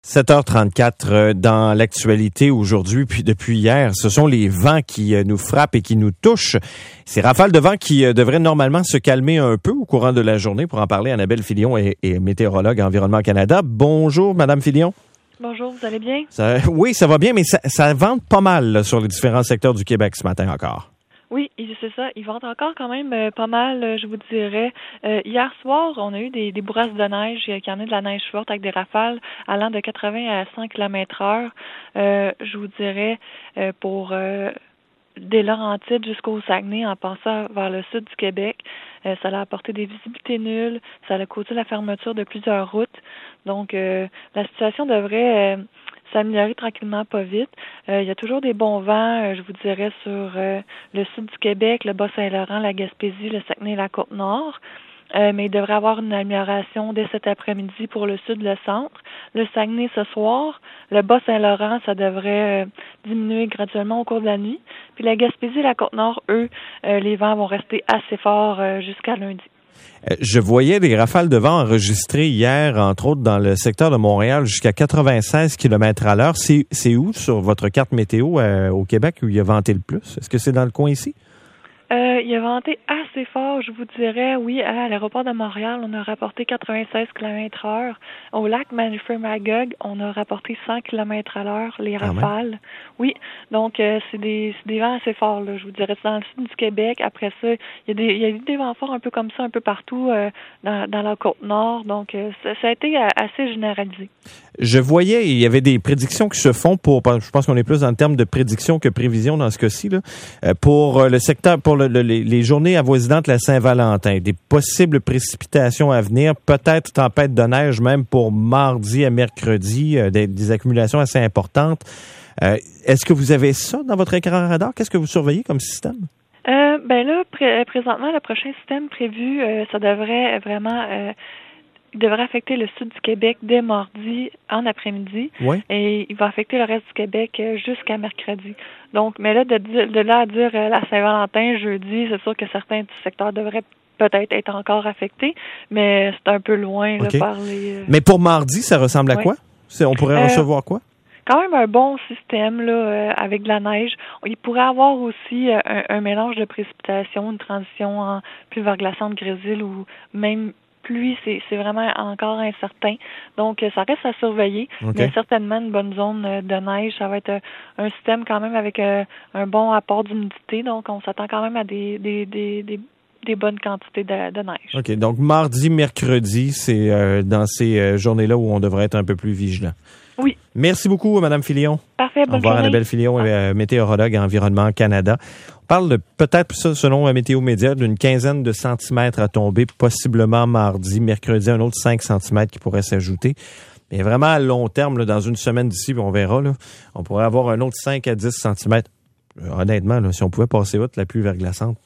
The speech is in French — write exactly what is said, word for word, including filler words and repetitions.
sept heures trente-quatre dans l'actualité aujourd'hui, puis depuis hier, ce sont les vents qui nous frappent et qui nous touchent. Ces rafales de vent qui devraient normalement se calmer un peu au courant de la journée. Pour en parler, Annabelle Filion est, est météorologue à Environnement Canada. Bonjour, Madame Filion. Bonjour, vous allez bien? Ça, oui, ça va bien, mais ça, ça vente pas mal là, sur les différents secteurs du Québec ce matin encore. Oui, c'est ça. Ils vendent encore quand même euh, pas mal, euh, je vous dirais. Euh, hier soir, on a eu des, des bourrasques de neige euh, qui en est de la neige forte avec des rafales allant de quatre-vingts à cent kilomètres heure. Euh, je vous dirais euh, pour euh, des Laurentides jusqu'au Saguenay en passant vers le sud du Québec. Euh, ça a apporté des visibilités nulles. Ça a causé la fermeture de plusieurs routes. Donc, euh, la situation devrait... Euh, s'améliorer tranquillement, pas vite. Euh, il y a toujours des bons vents, euh, je vous dirais, sur euh, le sud du Québec, le Bas-Saint-Laurent, la Gaspésie, le Saguenay et la Côte-Nord. Euh, mais il devrait y avoir une amélioration dès cet après-midi pour le sud, le centre. Le Saguenay ce soir, le Bas-Saint-Laurent, ça devrait euh, diminuer graduellement au cours de la nuit. Puis la Gaspésie et la Côte-Nord, eux, euh, les vents vont rester assez forts euh, jusqu'à lundi. Je voyais des rafales de vent enregistrées hier, entre autres dans le secteur de Montréal, jusqu'à quatre-vingt-seize kilomètres à l'heure. C'est, c'est où sur votre carte météo euh, au Québec où il a venté le plus? Est-ce que c'est dans le coin ici? Euh, il a venté assez fort, je vous dirais, oui, à l'aéroport de Montréal, on a rapporté quatre-vingt-seize kilomètres heure. Au lac Manufre-Magog, on a rapporté cent kilomètres à l'heure, les rafales. Ah oui, donc euh, c'est des c'est des vents assez forts, là, je vous dirais. C'est dans le sud du Québec. Après ça, il y a des il y a eu des vents forts un peu comme ça, un peu partout euh, dans, dans la Côte-Nord. Donc, euh, ça, ça a été assez généralisé. Je voyais, il y avait des prédictions qui se font pour, je pense qu'on est plus dans le terme de prédiction que prévision dans ce cas-ci, là, pour le secteur, pour le, le, les journées avoisinantes de la Saint-Valentin, des possibles précipitations à venir, peut-être tempête de neige même pour mardi à mercredi, des, des accumulations assez importantes. Euh, est-ce que vous avez ça dans votre écran radar? Qu'est-ce que vous surveillez comme système? Euh, ben là, pré- présentement, le prochain système prévu, euh, ça devrait vraiment... Euh, Il devrait affecter le sud du Québec dès mardi en après-midi. Oui. Et il va affecter le reste du Québec jusqu'à mercredi. Donc, mais là, de, de là à dire euh, la Saint-Valentin, jeudi, c'est sûr que certains secteurs devraient peut-être être encore affectés, mais c'est un peu loin okay. là, par les... Euh... Mais pour mardi, ça ressemble à oui. quoi? C'est, on pourrait euh, recevoir quoi? Quand même un bon système là, euh, avec de la neige. Il pourrait avoir aussi euh, un, un mélange de précipitations, une transition en plus verglaçante grésil ou même pluie, c'est, c'est vraiment encore incertain. Donc, ça reste à surveiller, okay. Mais certainement une bonne zone de neige. Ça va être un système quand même avec un bon apport d'humidité. Donc, on s'attend quand même à des, des, des, des, des bonnes quantités de, de neige. OK. Donc, mardi, mercredi, c'est euh, dans ces euh, journées-là où on devrait être un peu plus vigilant. Oui. Merci beaucoup, Mme Filion. Parfait, bonne Au revoir, journée. Annabelle Filion, euh, météorologue à Environnement Canada. On parle de, peut-être, selon un Météo Média, d'une quinzaine de centimètres à tomber, possiblement mardi, mercredi, un autre cinq centimètres qui pourrait s'ajouter. Mais vraiment, à long terme, là, dans une semaine d'ici, on verra, là, on pourrait avoir un autre cinq à dix centimètres. Euh, honnêtement, là, si on pouvait passer outre la pluie verglaçante,